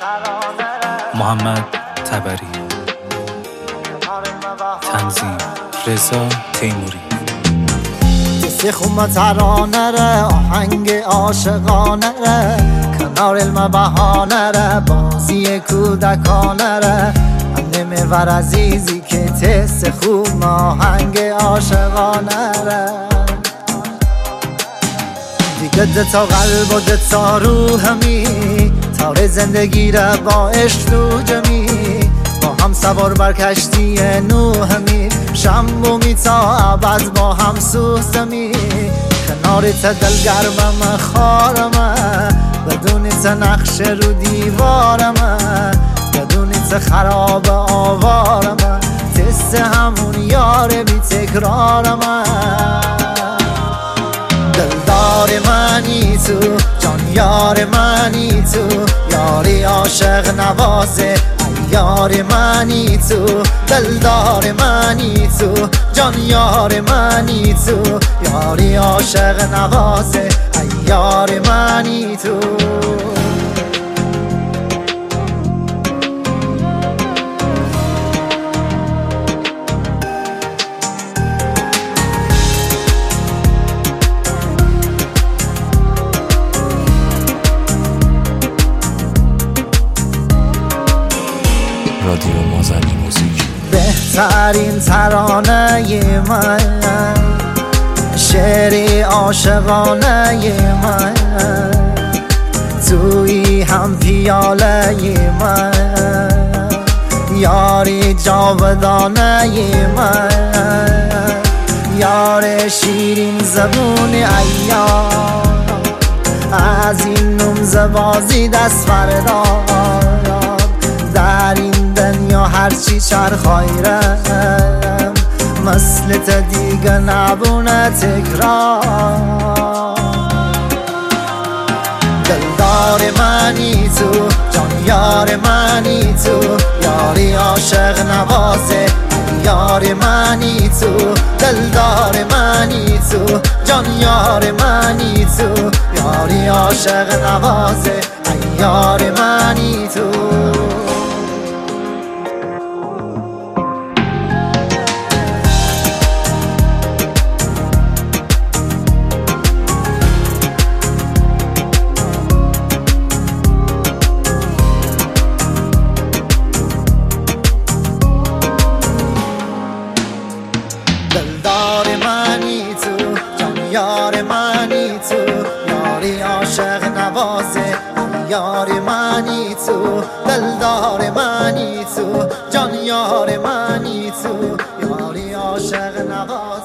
محمد تبری. تنظیم رضا تیموری. سخم ترانه را آهنگ عاشقانه را کنار علم بهانه را بازی کودکانه را اندم ور عزیزی که تست خوب آهنگ عاشقانه را دیگه دتا قلب و دتا روحمی تار زندگی را با عشق تو جمی با هم سوار بر کشتی نوحمی شنبومی تا عبد با هم سوزمی کنارت دلگرمم خارم بدونیت نقش رو دیوارم بدونیت خراب آوارم تست همون یار بی تکرارم دلدار منی تو جان یار منی تو یاری عاشق نوازه یار منی تو دلدار منی تو جان یار منی تو یاری عاشق نوازه یار منی تو رادیو مازنی موزیک. بهترین ترانه من شعری عاشقانه من توی هم پیاله من یاری جاودانه من یار شیرین زبون ایام از این نمزه بازی دست بردار در این دنیا هرچی چرخایرم مثلت دیگه نبونه تکرار دلدار منی تو جان یار منی تو یاری عاشق نوازه یار منی تو دلدار منی تو جان یار منی تو یاری عاشق نوازه یار منی تو دلدار منی تو جان یار منی تو یاری عاشق نوازه یار منی تو دلدار منی تو جان یار منی تو یاری عاشق نوازه